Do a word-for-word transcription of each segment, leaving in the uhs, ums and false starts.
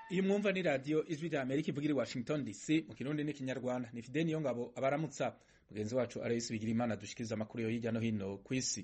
Iyi mwumva ni radio Ijwi rya Amerika ivugira i Washington D C mu Kirundi n'ikinyarwanda. Ni Fidel Niyongabo abaramutsa mugenzi wacu Aloys Bigirimana dushikiriza amakuru yo hirya no hino kw'isi.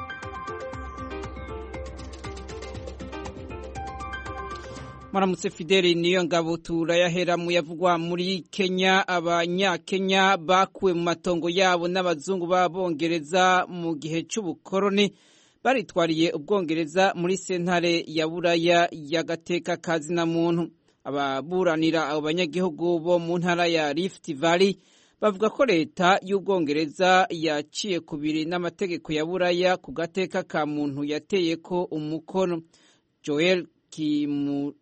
Maramutse Fidel Niyongabo turayahera mu yavugwa muri Kenya. Abanyakenya bakuwe mu matongo yabo n'abazungu b'Abongereza mu gihe c'ubukoroni baritwariye ubwongereza muri sentare ya Buraya y'agateka kazi na muntu. Ababuranira abo banyagihugu bo mu ntara ya Rift Valley bavuga ko leta y'ubwongereza yaciye kubiri n'amategeko ya Buraya ku gateka ka muntu yateyeko umukono. Joel Kimu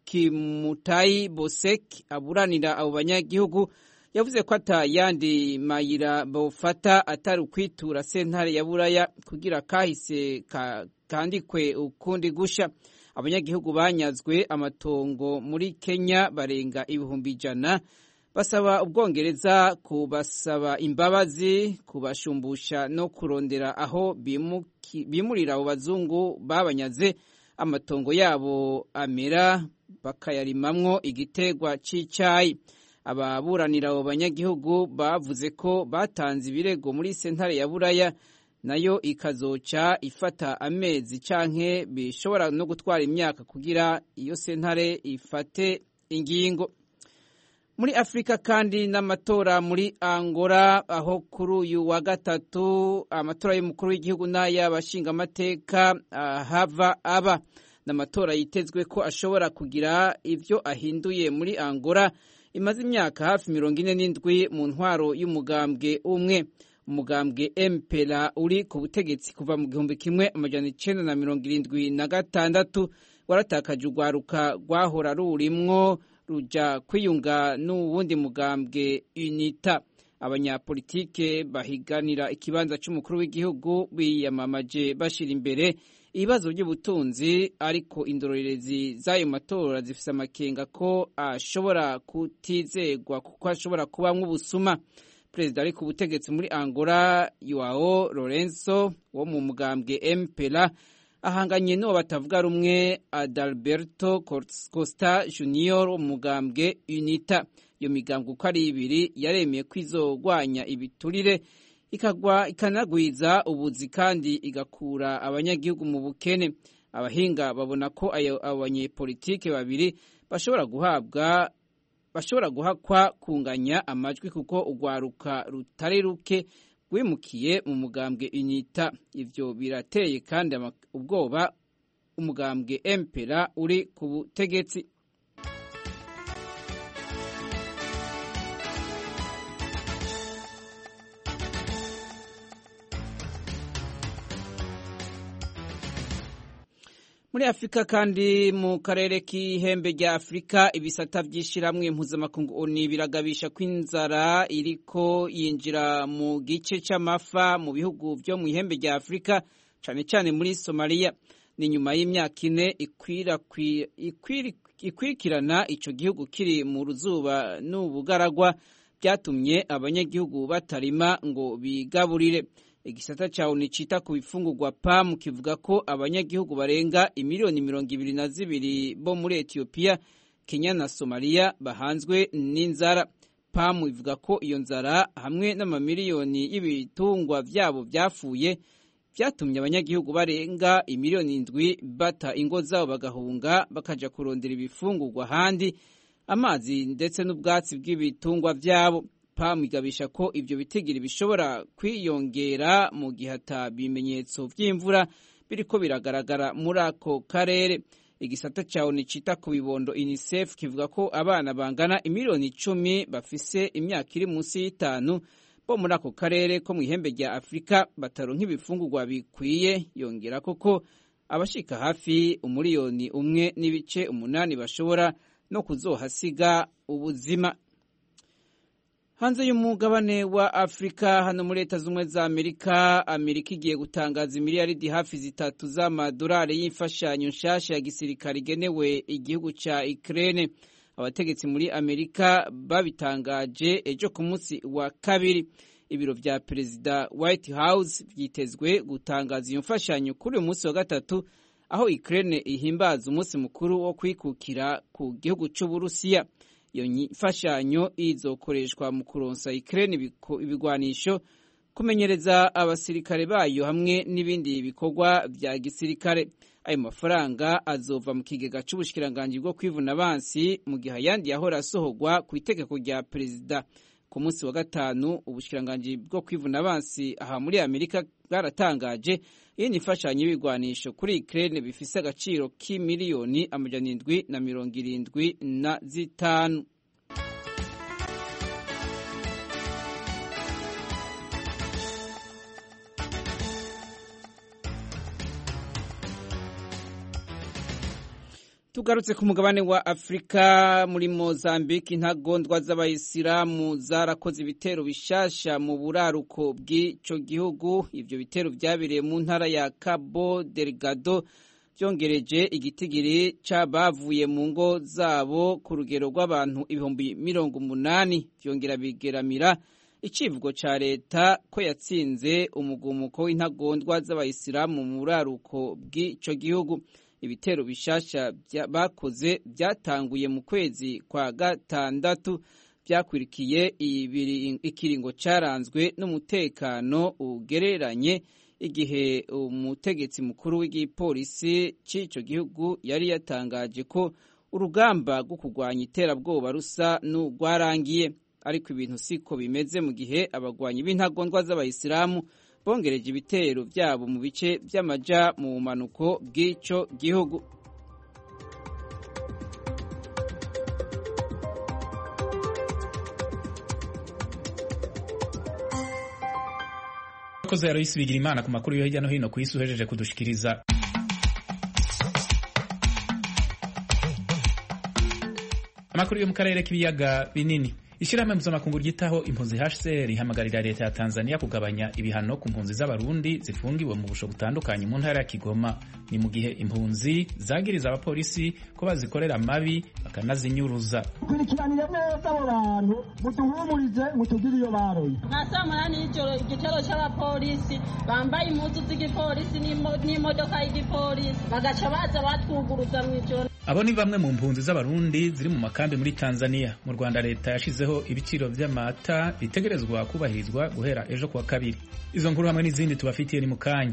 Kimutai Bosek aburanira abo banyagihugu yavuze ko atayandi mayira bofata atari ukwitura sentare ya Buraya kugira kahise ka, kandikwe ukundi gusha. Abanyagihugu banyazwe amatongo muri Kenya barenga ibihumbi ijana basaba ubwongereza kubasaba imbabazi, kubashumbusha no kurondera aho bimuki, bimurira abo bazungu babanyaze amatongo yabo amera bakayarimamwo igitegwa c'icayi. Ababuranira abo banyagihugu bavuze ko batanze ibirego muri sentare ya Buraya nayo ikazoca ifata amezi canke bishobora no gutwara imyaka kugira iyo sentare ifate ingingo. Muri Afrika kandi n'amatora muri Angola aho kuri uyu wa gatatu amatora y'umukuru w'igihugu n'ay'abashinga amateka hava aba. N'amatora yitezwe ko ashobora kugira ivyo ahinduye muri Angola imaze imyaka hafi mirongo ine n'indwi mu ntwaro y'umugambwe umwe. Umugambwe M P L A uri ku butegetsi kuva mu gihumbi kimwe amajana icenda na mirongo irindwi na gatandatu waratakaje urwaruka rwahora rurimwo ruja kwiyunga n'uwundi mugambwe UNITA. Abanyapolitike bahiganira ikibanza c'umukuru w'igihugu biyamamaje bashira imbere ibibazo by'ubutunzi, ariko indorerezi z'ayo matora zifise amakenga ko ashobora kutizegwa kuko ashobora kubamwo ubusuma. Perezida ari ku butegetsi muri Angola Joao Lourenço wo mu mugambwe M P L A ahanganye n'uwo batavuga rumwe Adalberto Costa Junior wo mu mugambwe UNITA. Iyo migambwe uko ari ibiri yaremeye kwizogwanya ibiturire ikagwa ikanagwiza ubuzi kandi igakura abanyagihugu mu bukene. Abahinga babona ko ayo abanyepolitike babiri bashobora guhabwa bashobora guhakwa kunganya amajwi kuko urwaruka rutari ruke rwimukiye mu mugambwe UNITA. Ivyo birateye kandi ubwoba umugambwe M P L A uri ku butegetsi. Muri Afrika kandi mu karere k'ihembe rya Afrika ibisata vy'ishiramwe impuzamakungu O N U biragabisha ko inzara iriko yinjira mu gice c'amafa mu bihugu vyo mu ihembe rya Afrika cane cane muri Somalia. Ni nyuma y'imyaka ine ikwirikirana ico gihugu kiri mu ruzuba n'ubugaragwa byatumye abanyagihugu batarima ngo bigaburire. Igisata ca O N U cita ku bifungurwa P A M kivuga ko abanyagihugu barenga imiliyoni mirongo ibiri na zibiri bo muri Ethiopia, Kenya na Somalia bahanzwe n'inzara. P A M ivuga ko iyo nzara hamwe n'amamiliyoni y'ibitungwa vyabo vyafuye vyatumye abanyagihugu barenga imiliyoni indwi bata ingo zabo bagahunga bakaja kurondera ibifungurwa handi, amazi ndetse n'ubwatsi bw'ibitungwa vyabo. P A M igabisha ko ivyo bitigiri bishobora kwiyongera mu gihe ata bimenyetso vy'imvura biriko biragaragara muri ako karere. Igisata ca O N U cita ku bibondo UNICEF kivuga ko abana bangana imiliyoni icumi bafise imyaka iri munsi y'itanu bo muri ako karere ko mu ihembe rya Afrika bataronka ibifungurwa bikwiye. Yongera koko abashika hafi umuliyoni umwe n'ibice umunani bashobora no kuzohasiga ubuzima. Hanze y'umugabane wa Afrika hano muri Leta z'Ubumwe za Amerika, Amerika igiye gutangaza imiliyaridi hafi zitatu z'amadolari y'imfashanyo nshasha ya gisirikare igenewe igihugu ca Ukraine. Abategetsi muri Amerika babitangaje ejo ku munsi wa kabiri. Ibiro vya Perezida White House vyitezwe gutangaza iyo mfashanyo kuri uyu munsi wa gatatu, aho Ukraine ihimbaza umunsi mukuru wo kwikukira ku gihugu c'Uburusiya. Iyo mfashanyo izokoreshwa mu kuronsa Ukraine ibigwanisho, kumenyereza abasirikare bayo hamwe n'ibindi bikorwa vya gisirikare. Ayo mafaranga azova mu kigega c'ubushikiranganje bwo kwivuna abansi, mu gihe ayandi yahora asohorwa ku itegeko rya perezida. Ku munsi wa gatanu ubushikiranganje bwo kwivuna abansi aha muri Amerika bwaratangaje iyi mfashanyo y'ibigwanisho kuri Ukraine bifise agaciro k'imiliyoni amajana indwi na mirongo irindwi na zitanu. Tugarutse ku mugabane wa Afrika, muri Mozambique intagondwa z'abayisilamu zarakoze ibitero bishasha mu buraruko bw'ico gihugu. Ivyo bitero vyabereye mu ntara ya Cabo Delgado, vyongereje igitigiri c'abavuye mu ngo zabo ku rugero rw'abantu ibihumbi mirongo umunani. Vyongera bigeramira icivugo ca leta ko yatsinze umugumuko w'intagondwa z'abayisilamu mu buraruko bw'ico gihugu. Ibitero bishasha bakoze byatanguye mu kwezi kwa gatandatu, byakwirikiye ikiringo caranzwe n'umutekano ugereranye, igihe umutegetsi mukuru w'igipolisi c'ico gihugu yari yatangaje ko urugamba rwo kurwanya iterabwoba rusa n'urwarangiye. Ariko ibintu siko bimeze, mu gihe abagwanyi b'intagondwa z'abayisilamu bongereje ibitero byabo mu bice by'amaja mu bumanuko bw'ico gihugu. Koze Aloysi Bigirimana ku makuru yo hirya no hino ku isi uhejeje kudushikiriza. Amakuru yo mu karere k'ibiyaga binini. Ishirahamwe mpuzamakungu ryitaho impunzi H C R ihamagarira leta ya Tanzania kugabanya ibihano ku mpunzi z'abarundi zifungiwe mu busho butandukanye mu ntara ya Kigoma. Ni mu gihe impunzi zagiriza abapolisi ko bazikorera amabi bakanazinyuruza. Kurikiranire neza abo bantu, muduhumurize mutugire iyo baroye. Nasamara n'ijoro igitero c'abapolisi bambaye impuzu z'igipolisi n'imodoka y'igipolisi bagaca baza batwuguruza mw'ijoro. Abo ni bamwe mu mpunzi z'abarundi ziri mu makambi muri Tanzania. Mu Rwanda leta yashizeho ibiciro vy'amata bitegerezwa kubahirizwa guhera ejo kuwa kabiri. Izo nkuru hamwe n'izindi tubafitiye ni mukanya.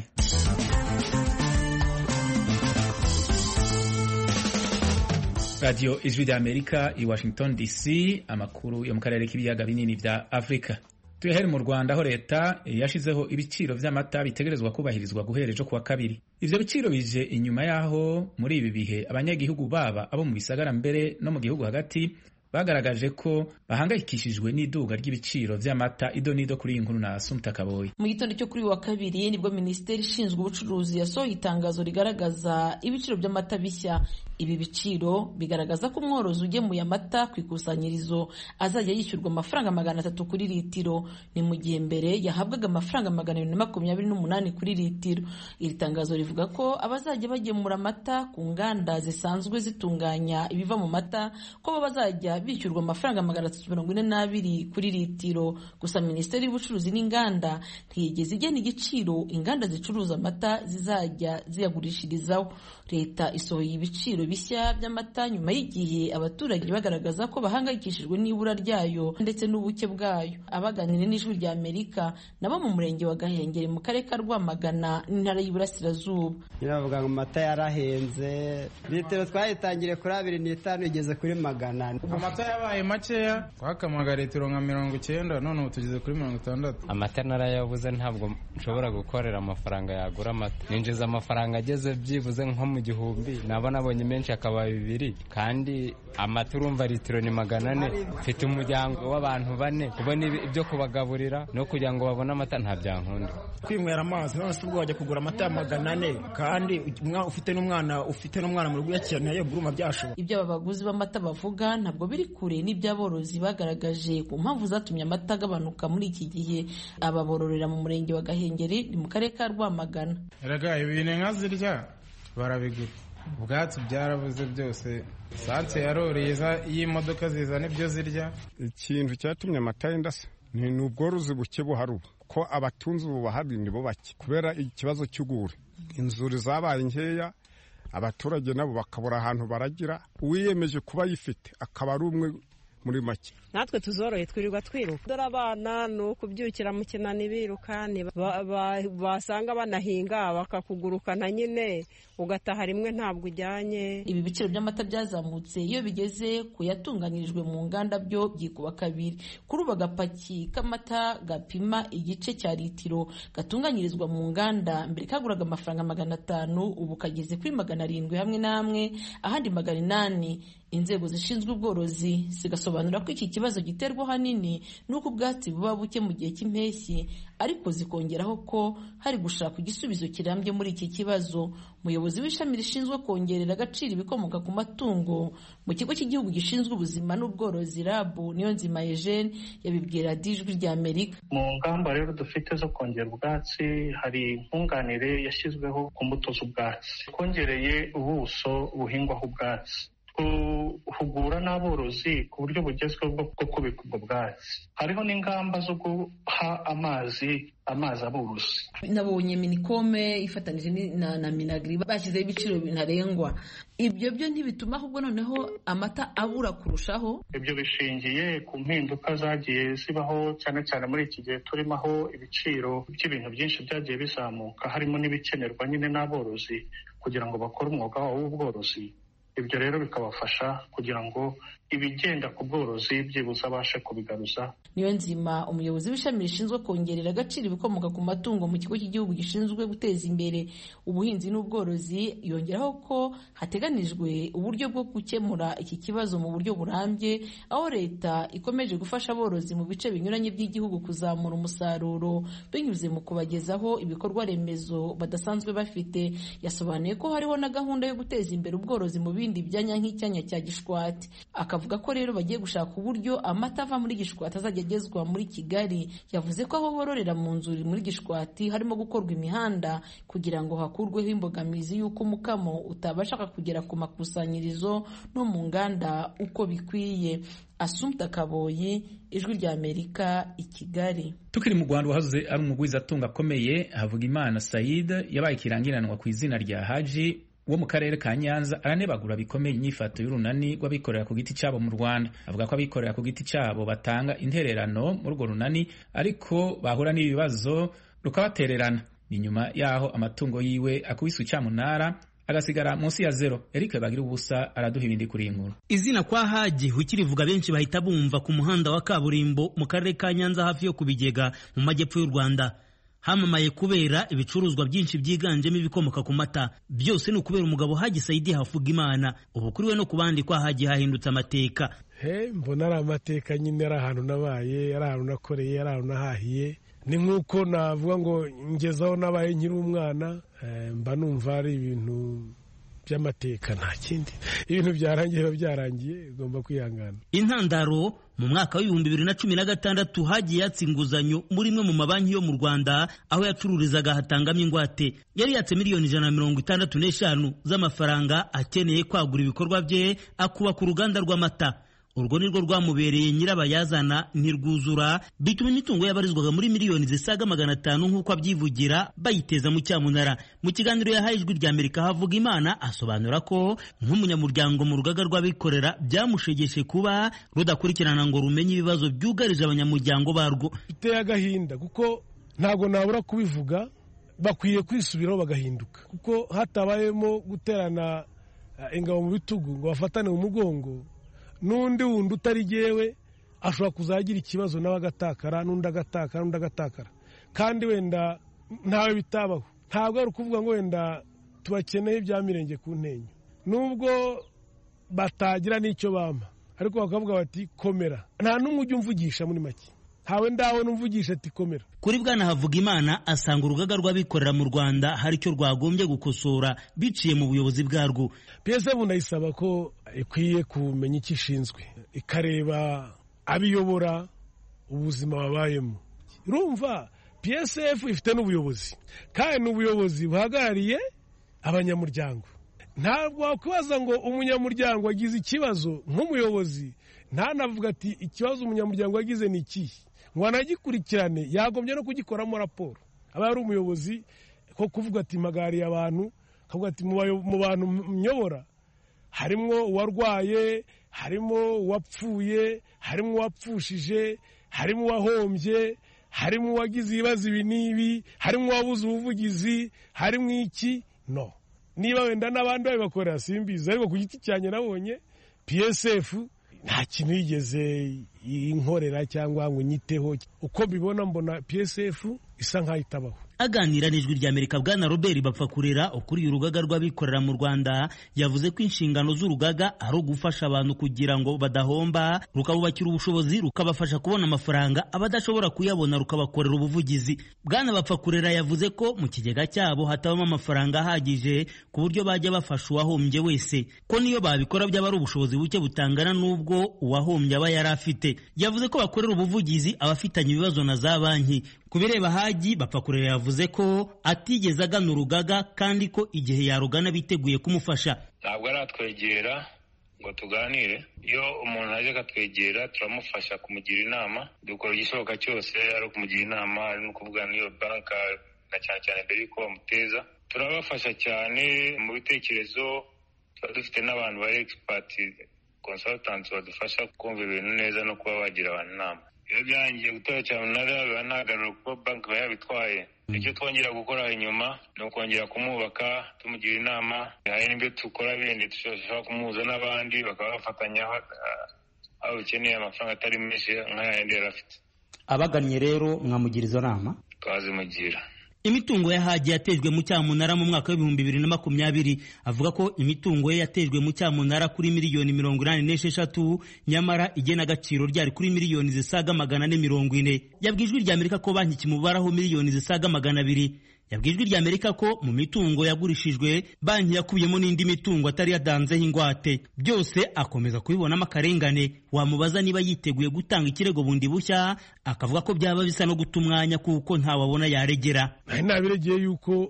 Radio Ijwi rya Amerika i Washington D C, amakuru yo mu karere k'ibiyaga binini vya Afrika. Tuyahere mu Rwanda aho leta yashizeho ibiciro vy'amata bitegerezwa kubahirizwa guhera ejo kuwa kabiri. Ivyo biciro bije inyuma yaho muri ibi bihe abanyagihugu baba abo mu bisagara mbere no mu gihugu hagati bagaragaje ko bahangayikishijwe n'iduga ry'ibiciro vy'amata. Idonido kuri inkuru na Asumta Kaboyi. Mu gitondo cyo kuri wa kabiri nibwo Minisiteri ishinzwe ubucuruzi yasohoye itangazo rigaragaza ibiciro by'amata bishya. Ibi biciro bigaragaza ko umworozi ugemuye amata ku ikusanyirizo azajya yishyurwa amafaranga magana atatu kuri litiro, ni mu gihe mbere yahabwaga amafaranga magana abiri na makumyabiri n'umunani kuri litiro. Iri tangazo rivuga ko abazajya bagemura amata ku nganda zisanzwe zitunganya ibiva mu mata ko bo bazajya bishyurwa amafaranga magana atatu mirongo ine n'abiri kuri litiro. Gusa Minisiteri y'Ubucuruzi n'Inganda ntiyigeze igena igiciro inganda zicuruza amata zizajya ziyagurishirizaho. Leta isohoye ibiciro bishya by'amata nyuma y'igihe abaturage bagaragaza ko bahangayikishijwe n'ibura ryayo ndetse n'ubuke bwayo. Abaganira n'Ijwi rya Amerika nabo mu murenge wa Gahengeri mu karere ka Rwamagana n'intara y'Iburasirazuba. Niravuga ngo amata yarahenze, litiro twayitangire kuri abiri n'itanu igeze kuri magana ane. Amata yabaye makeya, twakamaga litiro nka mirongo icyenda none ubu tugeze kuri mirongo itandatu. Amata narayabuze, ntabwo nshobora gukorera amafaranga yagura amata. Ninjiza amafaranga ageze byibuze nko mu gihumbi, naba nabonye menshi akaba bibiri, kandi amata urumva litiro ni magana ane. Mfite umuryango w'abantu bane, kubona ibyo kubagaburira no kugira ngo babone amata nta byankunda. Kwinywera amazi none se ubwo wajya kugura amata ya magana ane kandi ufite n'umwana ufite n'umwana mu rugo yakeneye buruma byashoboka. Ibyo abaguzi b'amata bavuga ntabwo biri kure n'iby'aborozi bagaragaje ku mpamvu zatumye amata agabanuka muri iki gihe. Ababororera mu murenge wa Gahengeri ni mu karere ka Rwamagana. Erega ibintu nka zirya barabigura, ubwatsi byarabuze byose, sanse yaroreza y'imodoka zizana ibyo zirya. Ikintu cyatumye amata yenda se ni ubworozi buke buhari ubu, ko abatunzi ubu bahari nibo bake kubera ikibazo cy'ugure. Inzuri zabaye nkeya, abaturage nabo bakabura ahantu baragira, uwiyemeje kuba ayifite akaba ari umwe muri make. Natwe tuzoroye twirirwa twiruka, dore abana ni ukubyukira mu kinani biruka, basanga banahinga bakakugurukana nyine ugataha rimwe ntabwo ujyanye. Ibi biciro by'amata byazamutse iyo bigeze ku yatunganyirijwe mu nganda byo byikuba kabiri. Kuri ubu agapaki k'amata gapima igice cya litiro gatunganyirizwa mu nganda mbere kaguraga amafaranga magana atanu, ubu kageze kuri magana arindwi hamwe n'amwe, ahandi magana inani. Inzego zishinzwe ubworozi zigasobanura ko iki kibazo giterwa ahanini n'uko ubwatsi buba buke mu gihe cy'impeshyi, ariko zikongeraho ko hari gushaka igisubizo kirambye muri iki kibazo. Umuyobozi w'ishami rishinzwe kongerera agaciro ibikomoka ku matungo mu kigo cy'igihugu gishinzwe ubuzima n'ubworozi R A B, Niyonzima Eugene, yabibwira Ijwi rya Amerika. Mu ngamba rero dufite zo kongera ubwatsi, hari nkunganire yashyizweho ku mbuto z'ubwatsi, kongereye ubuso buhingwaho ubwatsi, guhugura n'aborozi ku buryo bugezweho bwo kubika ubwo bwatsi. Hariho n'ingamba zo guha amazi amazi aborozi. Nabonye Minicome ifatanije na, na Minagri bashyizeho ibiciro ntarengwa. Ibyo byo ntibituma ahubwo noneho amata abura kurushaho? Ibyo bishingiye ku mpinduka zagiye zibaho, cyane cyane muri iki gihe turimo, aho ibiciro by'ibintu byinshi byagiye bizamuka, harimo n'ibikenerwa nyine n'aborozi kugira ngo bakore umwuga wabo w'ubworozi. Ibyo rero bikabafasha kugira ngo ibigenda ku bworozi byibuze abashe kubigaruza. Niyonzima, umuyobozi w'ishami rishinzwe kongerera agaciro ibikomoka ku matungo mu kigo cy'igihugu gishinzwe guteza imbere ubuhinzi n'ubworozi, yongeraho ko hateganijwe uburyo bwo gukemura iki kibazo mu buryo burambye, aho leta ikomeje gufasha aborozi mu bice binyuranye by'igihugu kuzamura umusaruro binyuze mu kubagezaho ibikorwa remezo badasanzwe bafite. Yasobanuye ko hariho na gahunda yo guteza imbere ubworozi mu bindi byanya nk'icyanya cya Gishwati. Akavuga ko rero bagiye gushaka uburyo amata ava muri Gishwati azajya agezwa muri Kigali. Yavuze ko aho bororera mu nzuri muri Gishwati harimo gukorwa imihanda kugira ngo hakurweho imbogamizi y'uko umukamo utabashaka kugera ku makusanyirizo no mu nganda uko bikwiye. Assumpta Kaboyi, Ijwi rya Amerika, i Kigali. Tukiri mu Rwanda, wahoze ari umugwizatunga akomeye Havugimana Said yabaye ikirangiranwa ku izina rya Haji wo mu karere ka Nyanza aranebagura bikomeye inyifato y'urunani rw'abikorera ku giti cyabo mu Rwanda. Avuga ko abikorera ku giti cyabo batanga intererano muri urwo runani, ariko bahura n'ibibazo rukabatererana. Ni nyuma yaho amatungo yiwe akubiswe icyamunara agasigara munsi ya zero. Eric Bagira ubusa araduha ibindi kuri inkuru. Izina kwa Haji ukirivuga benshi bahita bumva ku muhanda wa kaburimbo mu karere ka Nyanza hafi yo kubigega mu majyepfo y'u Rwanda. Hamamaye kubera ibicuruzwa byinshi byiganjemo ibikomoka ku mata. Byose ni ukubera umugabo Haji Saidi Havugimana. Ubu kuri we no kubandi kwa Haji hahindutse amateka. He, mbona ari amateka nyine, ari ahantu nabaye, ari ahantu nakoreye, ari ahantu nahahiye. Ni nk'uko navuga ngo ngezaho nabaye nkiri umwana, mba numva ari ibintu by'amateka, nta kindi. Ibintu byarangiye biba byarangiye, ugomba kwihangana. Intandaro mu mwaka w'ibihumbi bibiri na cumi na gatandatu Haji yatse inguzanyo muri imwe mu mabanki yo mu Rwanda, aho yacururizaga hatangamo ingwate. Yari yatse miliyoni ijana na mirongo itandatu n'eshanu z'amafaranga akeneye kwagura ibikorwa bye, akubaka uruganda rw'amata. Urwo nirwo rwamubereye nyirabayazana ntirwuzura, bituma imitungo yabarizwaga muri miliyoni zisaga magana atanu nk'uko abyivugira bayiteza mu cyamunara. Mu kiganiro yahaye Ijwi rya Amerika, Havugimana asobanura ko nk'umunyamuryango mu rugaga rw'abikorera byamushegeshe kuba rudakurikirana ngo rumenye ibibazo byugarije abanyamuryango barwo. Biteye agahinda kuko ntabwo nabura kubivuga, bakwiye kwisubiraho bagahinduka, kuko hatabayemo guterana ingabo mu bitugu ngo bafatane mu mugongo, n'undi wundi utari jyewe ashobora kuzagira ikibazo nawe agatakara, n'undi agatakara, n'undi agatakara, kandi wenda ntawe bitabaho. Ntabwo ari ukuvuga ngo wenda tubakeneye ibya mirenge ku ntenyo, nubwo batagira n'icyo bampa, ariko bakavuga bati komera. Nta n'umwe ujya umvugisha muri make, ntawe ndawe numvugisha ati komera. Kuri bwana Havugimana asanga urugaga rw'abikorera mu Rwanda hari icyo rwagombye gukosora biciye mu buyobozi bwarwo. P S F ndayisaba ko ikwiye kumenya icyo ishinzwe, ikareba abiyobora ubuzima babayemo. Urumva P S F ifite n'ubuyobozi, kandi n'ubuyobozi buhagarariye abanyamuryango. Ntabwo wakwibaza ngo umunyamuryango agize ikibazo nk'umuyobozi ntanavuga ati ikibazo umunyamuryango yagize ni iki, ngo anagikurikirane, yagombye no kugikoramo raporo. Aba ari umuyobozi ko kuvuga ati magari abantu akavuga ati mu bantu myobora harimo uwarwaye, harimo uwapfuye, harimo uwapfushije, harimo uwahombye, harimo uwagize ibibazo ibi n'ibi, harimo uwabuze ubuvugizi, harimo iki no. Niba wenda n'abandi babibakorera simbizi, ariko ku giti cyanjye nabonye P S F nta kintu yigeze inkorera cyangwa ngo nyiteho. Uko mbibona mbona P S F isa nkaho itabaho. Aganira n'ijwi rya Amerika, Bwana Robert Bapfakurera ukuriye urugaga rw'abikorera mu Rwanda yavuze ko inshingano z'urugaga ari ugufasha abantu kugira ngo badahomba, rukabubakira ubushobozi, rukabafasha kubona amafaranga abadashobora kuyabona, rukabakorera ubuvugizi. Bwana Bapfakurera yavuze ko mu kigega cyabo hatabamo amafaranga ahagije ku buryo bajya bafasha uwahombye wese, ko niyo babikora byaba ari ubushobozi buke butangana n'ubwo uwahombye aba yari afite. Yavuze ko bakorera ubuvugizi abafitanye ibibazo na za banki. Kubireba Haji, Bapfakurera yavuze ko atigeze agana urugaga kandi ko igihe yarugana biteguye kumufasha. Ntabwo aratwegera ngo tuganire. Iyo umuntu aje akatwegera turamufasha kumugira inama, dukora igishoboka cyose ari ukumugira inama, ari no kuvugana n'iyo banka na cyane cyane mbere yuko bamuteza. Turabafasha cyane mu bitekerezo, tuba dufite n'abantu bari expert consultants badufasha kumva ibintu neza no kuba bagira abantu inama. Iyo byangiye gutora cyane biba ntagarura kuko banki iba yabitwaye. Icyo twongera gukora inyuma ni ukongera kumwubaka, tumugira inama. Hari n'ibyo dukora bindi dushobora kumuhuza n'abandi bakaba bafatanya aho ukeneye amafaranga atari menshi nk'ayandi yari afite. Abagannye rero mwamugira izo nama? Twazimugira. Imitungo ya Haji yatejwe mu cyamunara mu mwaka w'ibihumbi bibiri na makumyabiri. Avuga ko imitungo ye yatejwe mu cyamunara kuri miliyoni mirongo inani n'esheshatu, nyamara igena agaciro ryari kuri miliyoni zisaga magana ane mirongo ine. Yabwijwe rya Amerika ko banki kimubaraho miliyoni zisaga magana abiri. Yabwijwe rya Amerika ko mu mitungo yagurishijwe banki yakubiyemo n'indi mitungo atari yadanzeho ingwate. Byose akomeza kubibonamo akarengane. Wamubaza niba yiteguye gutanga ikirego bundi bushya, akavuga ko byaba bisa no guta umwanya kuko ntawabona yaregera. Nari nabiregeye yuko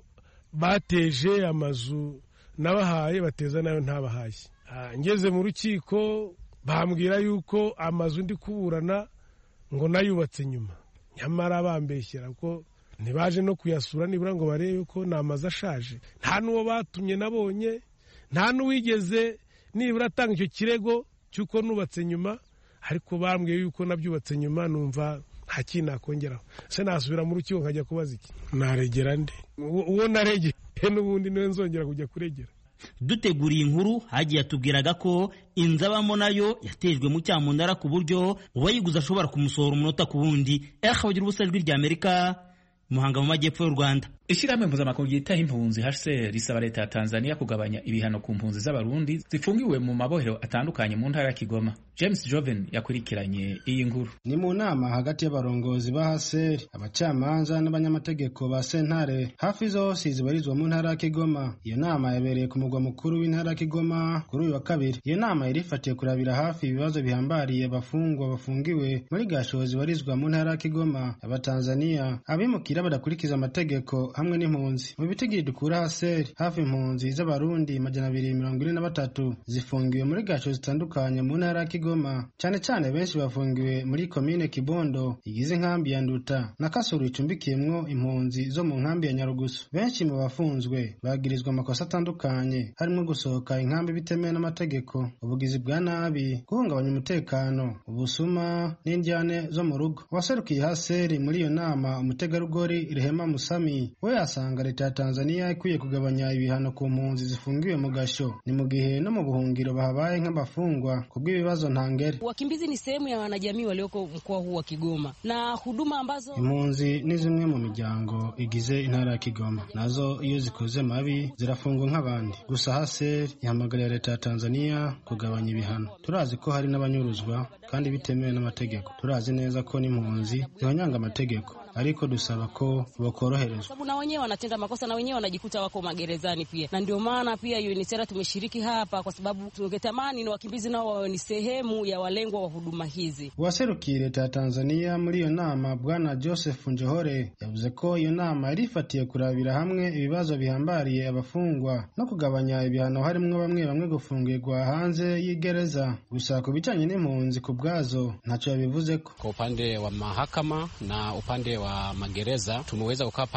bateje amazu nabahaye, bateza nayo ntabahaye. Ngeze mu rukiko bambwira yuko amazu ndi kuburana ngo nayubatse nyuma, nyamara bambeshyera ko ntibaje no kuyasura nibura ngo barebe ko ni amazu ashaje. Nta n'uwo batumye nabonye, nta n'uwigeze nibura atanga icyo kirego cy'uko nubatse nyuma, ariko bambwiye yuko nabyubatse nyuma. Numva nta kintu nakongeraho. Se nasubira mu rukiko nkajya kubaza iki? Naregera nde? Uwo naregeye n'ubundi niwe nzongera kujya kuregera. Duteguriye inkuru Haji yatubwiraga ko inzu abamo nayo yatejwe mu cyamunara ku buryo uwayiguze ashobora kumusohora umunota ku wundi. Bagira ubusa ijwi rya Amerika, Muhanga mu majyepfo y'u Rwanda. Ishyirahamwe mpuzamakungu ryitaho impunzi H C R risaba leta ya Tanzania kugabanya ibihano ku mpunzi z'abarundi zifungiwe mu mabohero atandukanye mu ntara ya Kigoma. James Joven yakurikiranye iyi nkuru. Ni mu nama hagati y'abarongozi ba H C R, abacamanza n'abanyamategeko ba sentare hafi zose zibarizwa mu ntara ya Kigoma. Iyo nama yabereye ku mugwa mukuru w'intara ya Kigoma kuri uyu wa kabiri. Iyo nama irifatiye kurabira hafi ibibazo bihambariye abafungwa bafungiwe muri gasho zibarizwa mu ntara ya Kigoma. Abatanzania abimukira badakurikiza amategeko hamwe n'impunzi. Mu bitigiri dukura H C R, hafi impunzi z'abarundi majana abiri mirongo ine na batatu zifungiwe muri gasho zitandukanye mu ntara ya Kigoma. Cyane cyane benshi bafungiwe muri komine Kibondo igize inkambi ya Nduta na Kasuru icumbikiyemwo impunzi zo mu nkambi ya Nyarugusu. Benshi mu bafunzwe bagirizwa amakosa atandukanye, harimo gusohoka inkambi bitemewe n'amategeko, ubugizi bwa nabi, guhungabanya umutekano, ubusuma n'indyane zo mu rugo. Waserukiye H C R muri iyo nama, umutegarugori Rehema Musami, we yasanga leta ya Tanzania ikwiye kugabanya ibihano ku mpunzi zifungiwe mu gasho, ni mu gihe no mu buhungiro bahabaye nk'abafungwa kubw'ibibazo ntangere. Wakimbizi ni sehemu ya wanajamii walioko mkoa huu wa Kigoma na huduma ambazo impunzi ni zimwe mu miryango igize intara ya Kigoma, nazo iyo zikoze mabi zirafungwa nk'abandi. Gusa H C R ihamagarira leta ya Tanzania kugabanya ibihano. Turazi ko hari n'abanyuruzwa kandi bitemewe n'amategeko. Turazi neza ko n'impunzi zihonyanga amategeko, ariko dusaba ko bakoroherezwa, sababu na wenyewe wanatenda makosa na wenyewe wanajikuta wako magerezani pia. Na ndio maana pia U N H C R tumeshiriki hapa, kwa sababu tungetamani ni wakimbizi nao wawe ni sehemu ya walengwa wa huduma hizi. Waserukiye leta ya Tanzania muri iyo nama, Bwana Joseph Njohore, yavuze ko iyo nama irifatiye kurabira hamwe ibibazo bihambariye abafungwa no kugabanya ibihano, harimo bamwe bamwe gufungirwa hanze y'igereza. Gusa ku bijyanye n'impunzi ku bwazo ntacyo yabivuze ko. Kwa upande wa mahakama na upande wa magereza tumeweza kukaa pamoja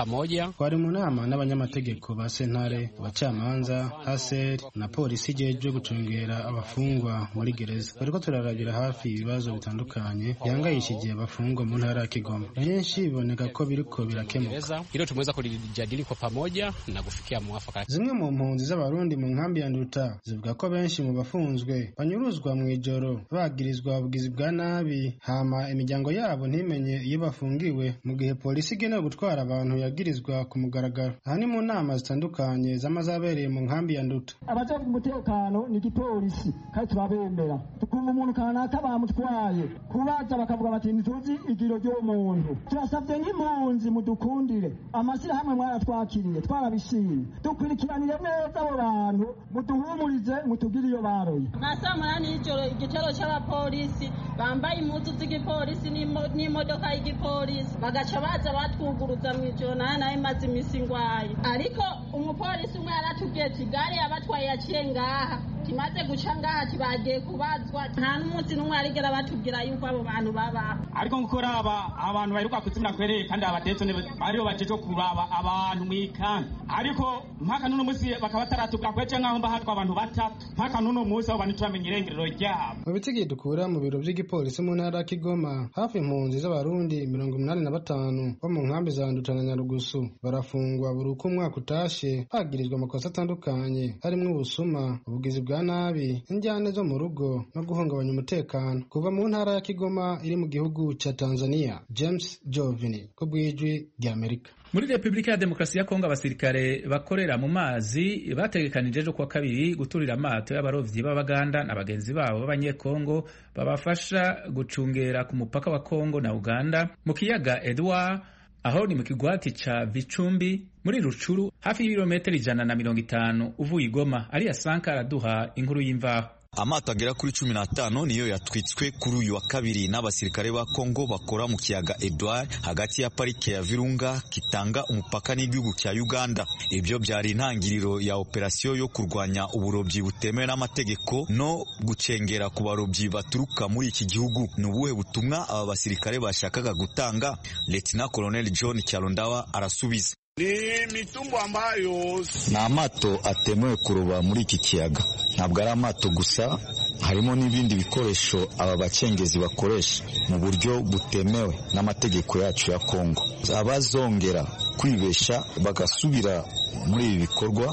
twari mu nama n'abanyamategeko ba sentare, abacamanza, haseri na polisi ijejwe gucungera abafungwa muri gereza. Bariko turarabira hafi ibibazo bitandukanye bihangayishije abafungwa mu ntara ya Kigoma. Byinshi biboneka ko biriko birakemuka. Hilo tumeweza kulijadili kwa pamoja na kufikia mwafaka. Zimwe mu mpunzi z'abarundi mu nkambi ya Nduta zivuga ko benshi mu bafunzwe banyuruzwa mu ijoro bagirizwa ubugizi bwa nabi, hama imiryango yabo ntimenye iyo bafungiwe, mu gihe polisi igenewe gutwara abantu yagirizwa ku mugaragaro. Aha ni mu nama zitandukanye z'amazabereye mu nkambi ya Nduta. Abajejwe umutekano ni igipolisi kandi turabemera, tukumva umuntu kanaka bamutwaye kubaza bakavuga bati ntituzi igiro ry'umuntu. Turasabye nk'impunzi mudukundire, amashyirahamwe mwaratwakiriye twarabishimye, dukurikiranire neza abo bantu, muduhumurize mutugire iyo baroye. Nasamara n'ijoro igitero cy'abapolisi bambaye impuzu z'igipolisi n'imodoka y'igipolisi bagaca baza batwuguruza mu ijoro, nayo nayo imaze iminsi ngwaye. Ariko umupolisi umwe yaratubwiye ati gare yabatwaye yaciye ngaha, kimaze guca ngaha kibagiye kubazwa, nta n'umunsi n'umwe arigera batubwira yuko abo bantu babaho. Ariko ngukora aba abantu baheruka kuzimira kwereye kandi abatetso bariho bajeje kuraba abantu mw'ikandi, ariko mpaka n'uno munsi bakaba bataratubwira kweje nk'aho mba hatwa abantu batatu, mpaka n'uno munsi abo bantu turamenya irengerero ryabo. Mu bitigi dukura mu biro by'igipolisi mu ntara ya Kigoma, hafi impunzi z'abarundi mirongo umunani na batanu bo mu nkambi za Nduta na Nyarugusu barafungwa buri uko umwaka utashe bagirizwa amakosa atandukanye harimo ubusuma, ubugizi bwa nabi, injyane zo mu rugo no guhungabanya umutekano. Kuva mu ntara ya Kigoma iri mu gihugu ca Tanzania, James Jovini ku bw'ijwi rya Amerika. Muri Republika ya Demokarasi ya Kongo abasirikare bakorera mu mazi bategekanije ejo kuwa kabiri guturira amato y'abarovyi b'Abaganda na bagenzi babo b'Abanyekongo babafasha gucungera ku mupaka wa Kongo na Uganda mu kiyaga Edward, aho ni mu kigwati ca Vicumbi muri Rucuru, hafi y'ibirometero ijana na mirongo itanu uvuye i Goma. Ariya Sanka araduha inkuru y'imvaho. Amato agera kuri cumi n'atanu niyo yatwitswe kuri uyu wa kabiri n'abasirikare ba Kongo bakora mu kiyaga Edward hagati ya parike ya Virunga kitanga umupaka n'igihugu cya Uganda. Ibyo byari intangiriro ya operasiyo yo kurwanya uburobyi butemewe n'amategeko no gucengera ku barobyi baturuka muri iki gihugu. Ni ubuhe butumwa aba basirikare bashakaga gutanga? Lieutenant Colonel John Kyalondawa arasubiza. Ni mitumbo ambayo ni amato atemewe kuroba muri iki kiyaga. Ntabwo ari amato gusa, harimo n'ibindi bikoresho aba bacengezi bakoresha mu buryo butemewe n'amategeko yacu ya Kongo. Abazongera kwibesha bagasubira muri ibi bikorwa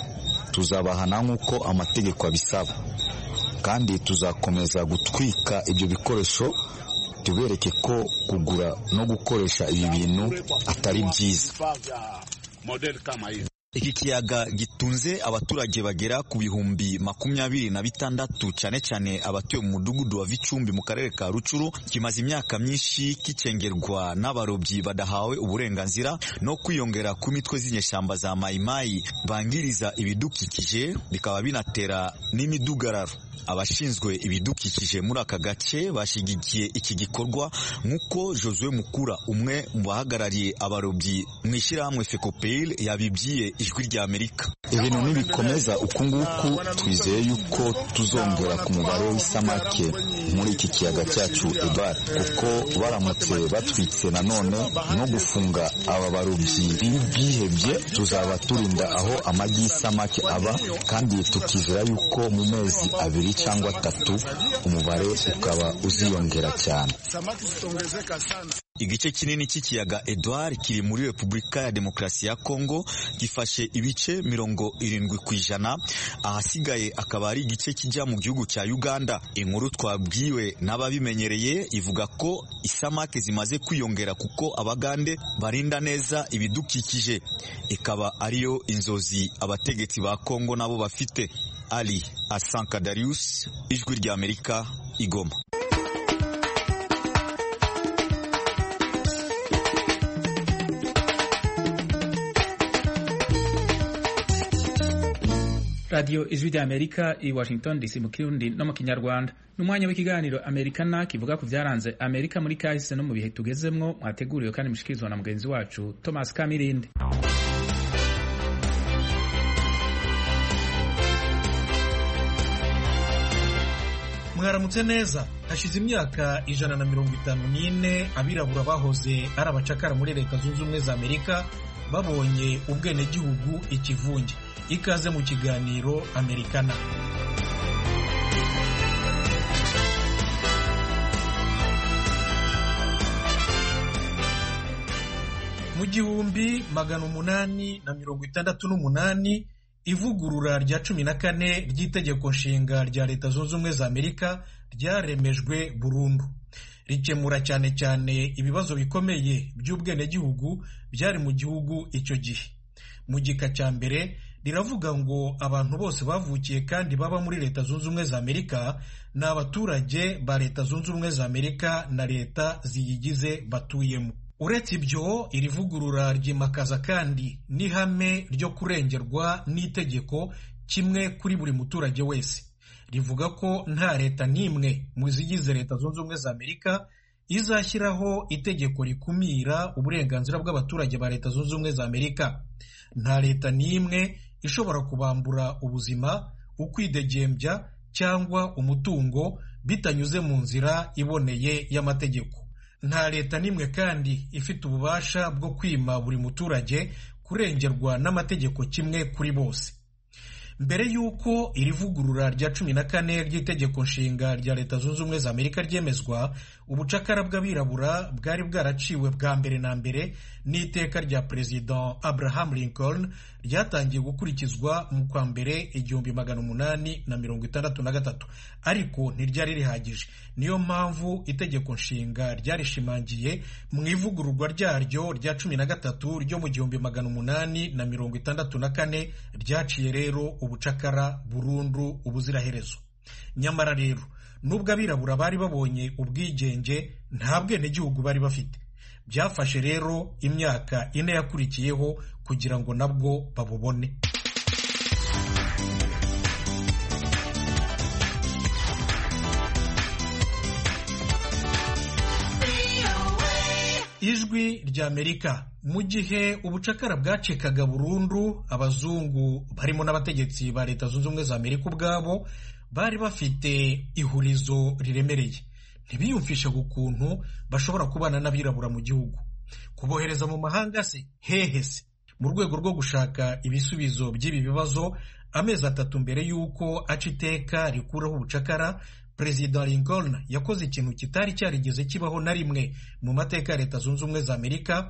tuzabahana nk'uko amategeko abisaba, kandi tuzakomeza gutwika ibyo bikoresho tubereke ko kugura no gukoresha ibi bintu atari byiza. Iki kiyaga gitunze abaturage bagera ku bihumbi makumyabiri na bitandatu, cyane cyane abatuye mu mudugudu wa Vicumbi mu karere ka Rucuru. Kimaze imyaka myinshi kicengerwa n'abarobyi badahawe uburenganzira no kwiyongera ku mitwe z'inyeshyamba za mayimayi bangiriza ibidukikije, bikaba binatera n'imidugararo. Abashinzwe ibidukikije muri aka gace bashigikiye iki gikorwa, nk'uko Josue Mukura, umwe mu bahagarariye abarobyi mu ishyirahamwe Fecopeil, yabibwiye ijwi rya Amerika. Ibintu nibikomeza uku nguku, twizeye yuko tuzongera ku mubare w'isamake muri iki kiyaga cyacu Edward, kuko baramutse batwitse nanone no gufunga aba barobyi b'ibihebye, tuzaba turinda aho amagi y'isamake aba, kandi tukizera yuko mu mezi abiri cyangwa atatu umubare ukaba uziyongera cyane. Igice kinini cy'ikiyaga Edward kiri muri Republika ya Demokarasi ya Kongo, gifashe ibice mirongo irindwi ku ijana, ahasigaye akaba ari igice kijya mu gihugu cya Uganda. Inkuru twabwiwe n'ababimenyereye ivuga ko isamake zimaze kwiyongera kuko Abagande barinda neza ibidukikije, ikaba ariyo inzozi abategetsi ba Kongo nabo bafite. Ali Asanka Darius, ijwi rya Amerika, Igoma. Radio Ijwi rya Amerika i Washington D C mu Kirundi no mu Kinyarwanda. N'umwanya w'ikiganiro Americana kivuga ku byaranze Amerika muri kahise no mu bihe tugezemwo, mwateguriwe kandi mushikirizwa na mugenzi wacu Thomas Kamirindi. Mwaramutse neza. Hashize imyaka ijana na mirongo itanu n'ine abirabura bahoze ari abacakara muri Leta Zunze Ubumwe za Amerika babonye ubwenegihugu ikivunge. Ikaze mu kiganiro Amerikana. Mu gihumbi magana umunani na mirongo itandatu n'umunani ivugurura rya cumi na kane ry'itegeko nshinga rya Leta Zunze Ubumwe za Amerika ryaremejwe burundu. Rikemura cyane cyane ibibazo bikomeye by'ubwenegihugu byari mu gihugu icyo gihe. Mu gika cya mbere riravuga ngo abantu bose bavukiye kandi baba muri Leta Zunze Ubumwe za Amerika ni abaturage ba Leta Zunze Ubumwe za Amerika na leta ziyigize batuyemo. Uretse ibyo, iri vugurura ryimakaza kandi n'ihame ryo kurengerwa n'itegeko kimwe kuri buri muturage wese. Rivuga ko nta leta n'imwe mu zigize Leta Zunze Ubumwe za Amerika izashyiraho itegeko rikumira uburenganzira bw'abaturage ba Leta Zunze Ubumwe za Amerika. Nta leta n'imwe ishobora kubambura ubuzima, ukwidegembya cyangwa umutungo bitanyuze mu nzira iboneye y'amategeko. Nta leta n'imwe kandi ifite ububasha bwo kwima buri muturage kurengerwa n'amategeko kimwe kuri bose. Mbere y'uko iri vugurura rya cumi na kane ry'itegeko nshinga rya Leta Zunze Ubumwe za Amerika ryemezwa, ubucakara bw'abirabura bwari bwaraciwe bwa mbere na mbere n'iteka rya Perezida Abraham Lincoln ryatangiye gukurikizwa mu kwa mbere igihumbi magana umunani na mirongo itandatu na gatatu, ariko ntiryari rihagije. Niyo mpamvu itegeko nshinga ryarishimangiye mu ivugururwa ryaryo rya cumi na gatatu ryo mu gihumbi magana umunani na mirongo itandatu na kane ryaciye rero ubucakara burundu ubuziraherezo. Nyamara rero nubwo abirabura bari babonye ubwigenge, nta bwenegihugu bari bafite. Byafashe rero imyaka ine yakurikiyeho kugira ngo nabwo babubone. Ijwi rya Amerika. Mu gihe ubucakara bwacikaga burundu, abazungu barimo n'abategetsi ba Leta Zunze Ubumwe za Amerika ubwabo bari bafite ihurizo riremereye. Ntibiyumvisha ukuntu bashobora kubana n'abirabura mu gihugu. Kubohereza mu mahanga se hehe se? Mu rwego rwo gushaka ibisubizo by'ibi bibazo, amezi atatu mbere y'uko aca iteka rikuraho ubucakara, Perezida Lincoln yakoze ikintu kitari cyarigeze kibaho na rimwe mu mateka ya Leta Zunze Ubumwe za Amerika.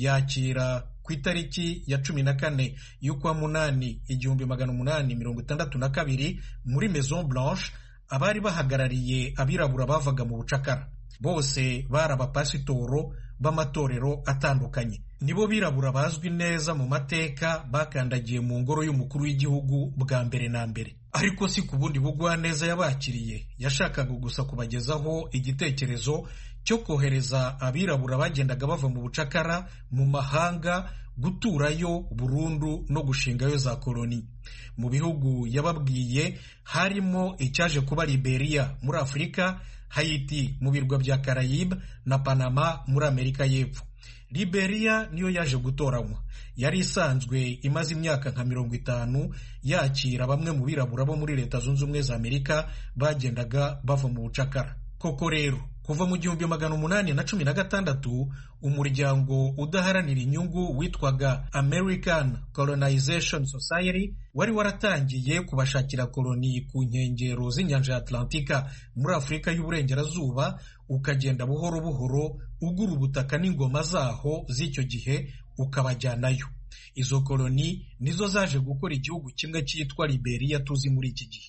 Yakira ku itariki ya cumi na kane y'ukwa munani igihumbi magana umunani mirongo itandatu na kabiri muri Maison Blanche abari bahagarariye abirabura bavaga mu bucakara. Bose bari abapasitoro b'amatorero atandukanye. Nibo birabura bazwi neza mu mateka bakandagiye mu ngoro y'umukuru w'igihugu bwa mbere na mbere. Ariko si ku bundi bugwaneza yabakiriye. Yashakaga gusa kubagezaho igitekerezo cyo kohereza abirabura bagendaga bava mu bucakara mu mahanga guturayo burundu no gushingayo za koloni. Mu bihugu yababwiye harimo icyaje kuba Liberia muri Afurika, Haiti mu birwa bya Caraïbe na Panama muri Amerika y'Epfo. Liberia niyo yaje gutoranywa. Yari isanzwe imaze imyaka nka mirongo itanu yakira bamwe mu birabura bo muri Leta Zunze Ubumwe za Amerika bagendaga bava mu bucakara. Koko rero kuva mu gihumbi magana umunani na cumi na gatandatu umuryango udaharanira inyungu witwaga American Colonization Society wari waratangiye kubashakira koloni ku nkengero z'inyanja ya Atlantika muri Afurika y'Uburengerazuba, ukagenda buhoro buhoro ugura ubutaka n'ingoma zaho z'icyo gihe ukabajyanayo. Izo koloni nizo zaje gukora igihugu kimwe cyitwa Liberia tuzi muri iki gihe.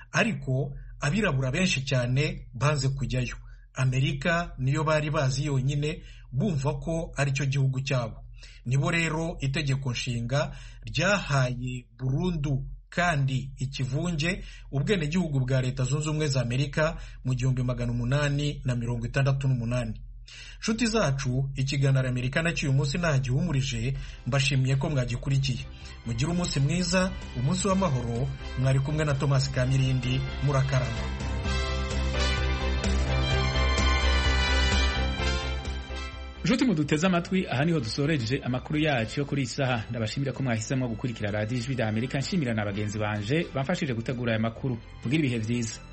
Ariko abirabura benshi cyane banze kujyayo. Amerika niyo bari bazi yonyine, bumva ko ari cyo gihugu cyabo. Nibo rero itegeko nshinga ryahaye burundu kandi ikivunge ubwenegihugu bwa Leta Zunze Ubumwe za Amerika mu gihumbi magana umunani na mirongo itandatu n'umunani. Nshuti zacu, ikiganiro Amerikana cy'uyu munsi nahagihumurije. Mbashimiye ko mwagikurikiye. Mugire umunsi mwiza, umunsi w'amahoro. Mwari kumwe na Thomas Kamirindi. Murakarama. Nshuti muduteze amatwi, aha niho dusoreje amakuru yacu yo kuri isaha. Ndabashimira ko mwahisemo gukurikira Radio Ijwi rya Amerika. Nshimira na bagenzi banje bamfashije gutegura aya makuru. Mugire ibihe byiza.